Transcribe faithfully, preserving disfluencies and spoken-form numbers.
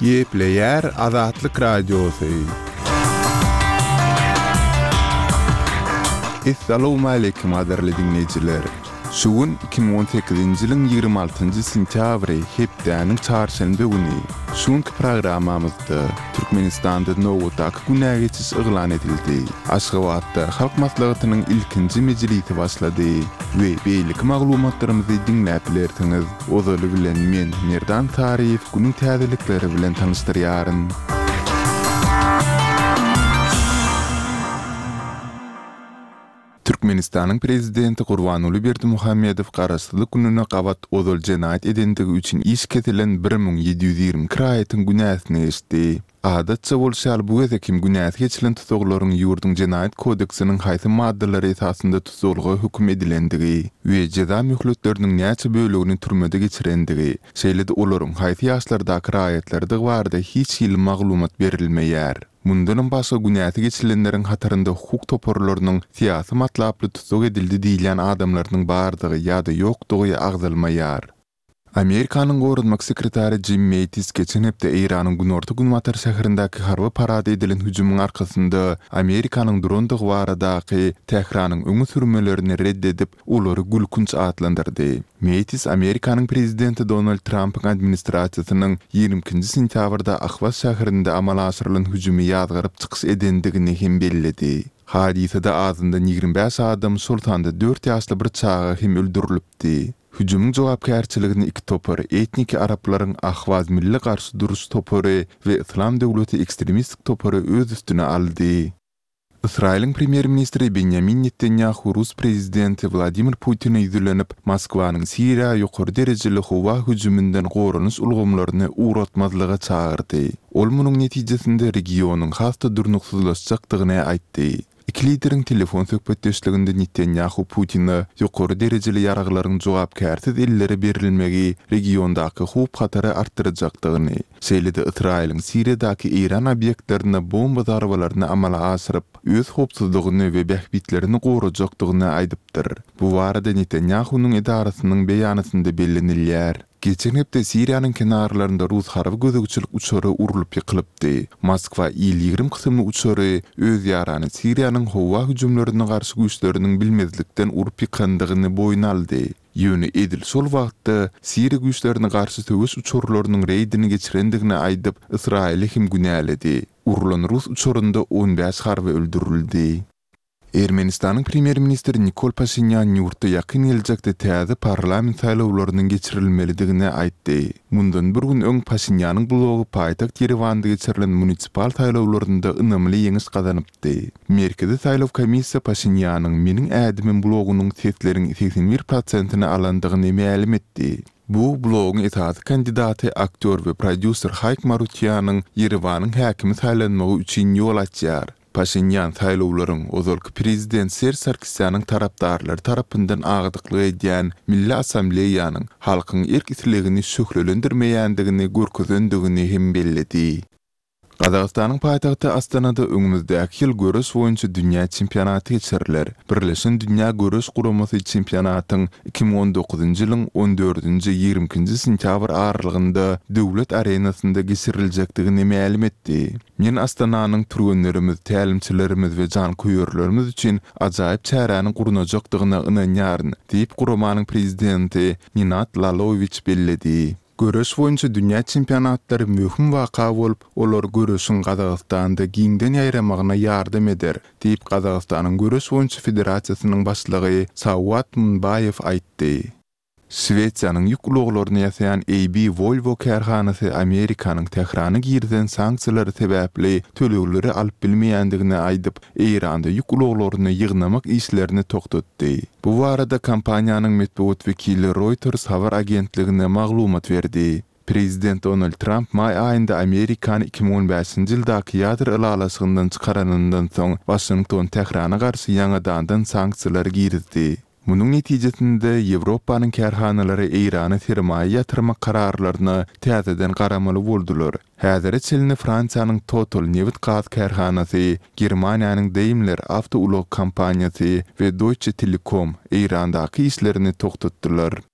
Gepleyer Azatlyk Radiosu. Assalamu alaykum aderli dinleyijiler. Şugun iki bin on sekizinji ýylyň ýygrimi altynjy sentýabry hepdäniň çarşamba güni. Şuňky programmamyzda Türkmenistanda nowatdaky günä geçiş yglan edildi. Aşgabatda halk maslahatynyň ilkinji mejlisi başlady we beýlik maglumatlarymyzy dinläp bilersiňiz. Ozaly bilen men Merdan Taryýew günüň täzelikleri bilen tanışdyrýaryn. Türkmenistanyň prezidenti Gurbanuly Berdimuhammedow garaşsyzlyk gününe gabat ozal jenaýat edendigi üçin iş kesilen bir miň ýedi ýüz ýigri kraýatyň günäsini eşdi. Adatça bolşal bu weke kim günäs geçilen tutuglaryň ýurdun jenaýat kodeksiniň haýsy maddalary esasynda tutulgy hukm edilendigi we jeza möhletleriniň näçe bölegini türmede geçirendigi, şeýle-de olaryň haýsy ýaşlardaky kraýatlarda barada hiç ýyl maglumat berilmeýär. Mundan başga günäsi geçilenleriň hatarynda hukuk toporlarynyň siýasy matlaply tutug edildi diýilen adamlarynyň bardygy ýa-da ýokdugy agzalmaýar. Amerikanyň gorunmak sekretary Jim Mattis geçen hepde Iranyň Günorta Günwatar şäherindäki harby parada edilen hüjümyň arkasynda Amerikanyň drondygy baradaky Tehranyň öňe sürmelerini reddedip olary gülkünç atlandyrdy. Mattis Amerikanyň prezidenti Donald Trump'yň administrasiýasynyň ýigrimkinji sentýabrda Ahvaz şäherinde amala aşyrylan hüjümi ýazgaryp çykyş edendigini hem bellidi. Hadisede azyndan ýigrim beş adam sultanda dört ýaşly bir çaga hem öldürilipdi. Hüjümyň jogapkärçiligini iki topar, etnik araplaryň Ahvaz milli garşy duruş topary we Islam döwleti ekstremistik topary öz üstüne aldy. Israýlyň premier ministri Benjamin Netanyahu Rus prezidenti Vladimir Putin'e ýüzlenip Moskwanyň Siriýa ýokary derejeli howa hüjümünden gorunuş ulgamlaryny uğratmazlyga çağırdy. Ol munyň netijesinde regionyň hasta durnuksuzlaşjakdygyny aýtdy. İki lideriň telefon söhbetdeşliginde Netanyahu Putin'e ýokary derejeli ýaraglaryň jogapkärsiz elleri berilmegi regiondaky howp hatary artdyrajakdygyny, şeýle-de Israýlyň Siriýadaky Iran obyektlerine bomba zarbalaryny amala aşyryp, öz howpsuzlygyny we bähbitlerini gorajakdygyny aýdypdyr. Bu barada Netanyahu'nun edarasynyň beýanatynda bellenilýär. Geçen hepde Siriýanyň kenarlarynda Rus harby gözegçilik uçary urulyp ýykylypdy. Moskwa il ýigrim kysymly uçary öz ýarany Siriýanyň howa hüjümlerine garşy güýçleriniň bilmezlikden urup ýykandygyny boýuna aldy. Ýöne edil şol wagtda Siriýa güýçlerine garşy töwüş uçurlarynyň reýdini geçirendigini aýdyp Israýly hem günäledi. Urulan Rus uçurynda on beş harby öldürildi. Ermenistanyň premier ministri Nikol Pashinyan ýurtda ýakyn geljekde täze parlament saýlawlarynyň geçirilmelidigini aýtdy. Mundan bir gün öň Pashinyanyň blogy paýtagt Yerewanda geçirilen munisipal saýlawlarynda ynamly ýeňiş gazanypdy. Merkezi saýlaw komissiýa Pashinyanyň meniň ädimim blogynyň sesleriň seksen bir prosentyny alandygyny ma'lum etdi. Bu blogyň esasy kandidaty aktyor we prodüser Hayk Marutyan'yň Yerewanyň häkimi saýlanmagy üçin ýol açýar. Pashinyan saýlawlaryň ozalky prezident Ser Sarkisyanyň tarapdarlary tarapyndan agdyklyk edýän Milli Assambleýanyň halkyň erkitligini şöhrelendirmeýändigini görkezendigini hem belledi. Gazagystanyň paýtagty Astanada öňümüzdäki ýyl göreş boýunça dünýä çempionaty geçiriler. Birleşen Dünýä Göreş Guramasy çempionatyň iki bin on dokuzunjy ýylyň on dördünji ýigrimkinji sentýabr aralygynda döwlet arenasynda geçiriljekdigini ma'lum etdi. Men Astananyň türgenlerimiz, tälimçilerimiz we jan köýerlerimiz üçin ajaýyp çäräni gurnajakdygyna ynanýaryn, diýip Guramanyň prezidenti Ninat Laloviç belledi. Göreş boýunça dünýä çempionatlary möhüm waka bolup, olar göreşiň Gazagystanda giňden ýaýramagyna ýardam eder, diýip Gazagystanyň Göreş boýunça federasiýasynyň başlygy Sawat Munbayew aýtdy. Şweýçýanyň ýük uluglaryny ýasaýan A B Volvo kärhanasy Amerikanyň Tehrany girden sanksiýalary sebäpli tölegleri alyp bilmeýändigini aýdyp, Iranda ýük uluglaryny ýygnamak işlerini toktatdy. Bu barada kompaniýanyň medeniýet wekili Reuters habar agentligine maglumat berdi. Prezident Donald Trump may aýynda Amerikany iki bin on beşinji ýyldaky ýadyr ylalasygynyň çykaranyndan soň Washington Tehrana garşy ýangadan sanksiýalar girdi. Munyň netijesinde Ýewropanyň kärhanalary Irana sermaýe ýatyrmak kararlaryny täzeden garamaly boldular. Häzir çelini Fransiýanyň Total Newit gaz kärhanasy, Germaniýanyň Daimler Auto ulug kompaniýasy we Deutsche Telekom Irandaky işlerini toktatdylar.